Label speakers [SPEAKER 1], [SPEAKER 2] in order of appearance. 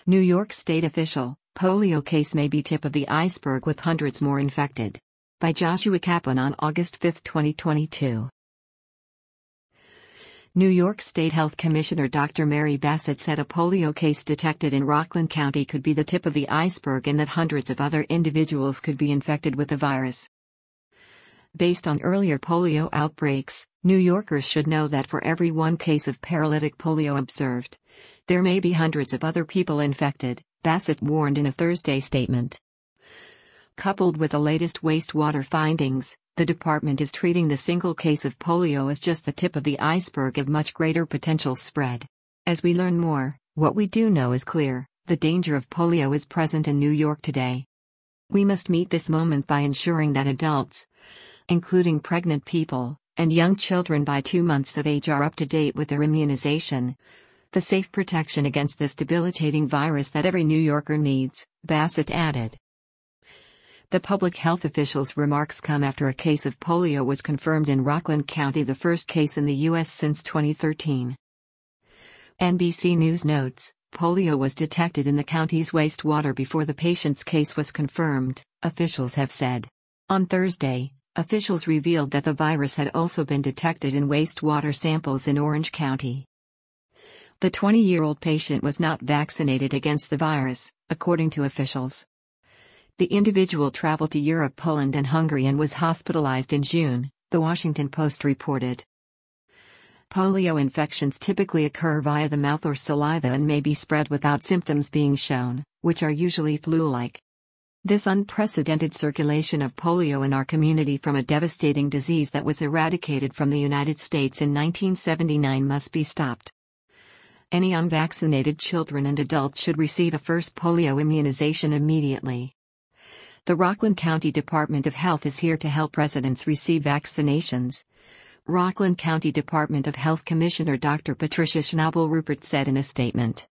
[SPEAKER 1] New York State official, polio case may be tip of the iceberg with hundreds more infected. By Joshua Kaplan on August 5, 2022. New York State Health Commissioner Dr. Mary Bassett said a polio case detected in Rockland County could be the tip of the iceberg and that hundreds of other individuals could be infected with the virus. Based on earlier polio outbreaks, New Yorkers should know that for every one case of paralytic polio observed, there may be hundreds of other people infected, Bassett warned in a Thursday statement. Coupled with the latest wastewater findings, the department is treating the single case of polio as just the tip of the iceberg of much greater potential spread. As we learn more, what we do know is clear: the danger of polio is present in New York today. We must meet this moment by ensuring that adults, including pregnant people, and young children by 2 months of age are up to date with their immunization. The safe protection against this debilitating virus that every New Yorker needs, Bassett added. The public health official's remarks come after a case of polio was confirmed in Rockland County, the first case in the U.S. since 2013. NBC News notes, polio was detected in the county's wastewater before the patient's case was confirmed, officials have said. On Thursday, officials revealed that the virus had also been detected in wastewater samples in Orange County. The 20-year-old patient was not vaccinated against the virus, according to officials. The individual traveled to Europe, Poland, and Hungary and was hospitalized in June, The Washington Post reported. Polio infections typically occur via the mouth or saliva and may be spread without symptoms being shown, which are usually flu-like. This unprecedented circulation of polio in our community from a devastating disease that was eradicated from the United States in 1979 must be stopped. Any unvaccinated children and adults should receive a first polio immunization immediately. The Rockland County Department of Health is here to help residents receive vaccinations, Rockland County Department of Health Commissioner Dr. Patricia Schnabel-Ruppert said in a statement.